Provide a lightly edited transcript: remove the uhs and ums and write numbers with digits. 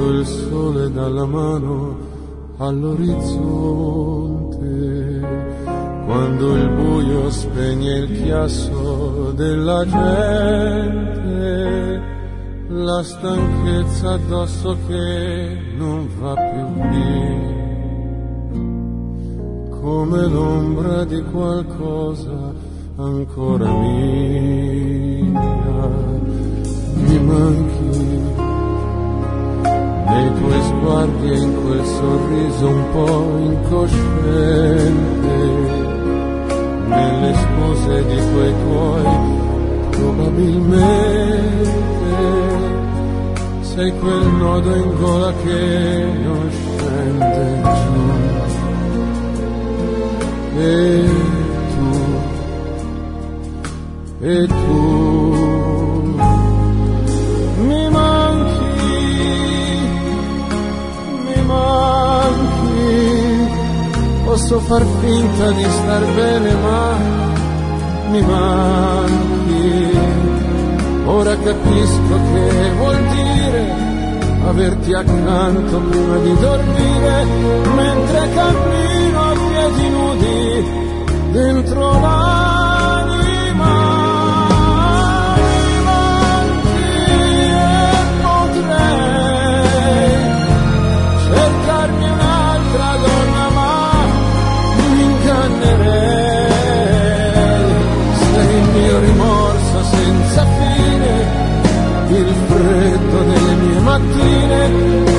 prendo il sole dalla mano all'orizzonte, quando il buio spegne il chiasso della gente, la stanchezza addosso che non va più via, come l'ombra di qualcosa ancora mia. Mi manchi nei tuoi sguardi e in quel sorriso un po' incosciente, nelle scuse di quei tuoi probabilmente sei quel nodo in gola che non scende giù. E tu mi manchi, posso far finta di star bene ma mi manchi, ora capisco che vuol dire averti accanto prima di dormire, mentre cammino a piedi nudi dentro l'anima. Mi manchi e potrei cercarmi un'altra donna, ma mi ingannerei. Sei il mio rimorso senza fine, il freddo delle mie mattine,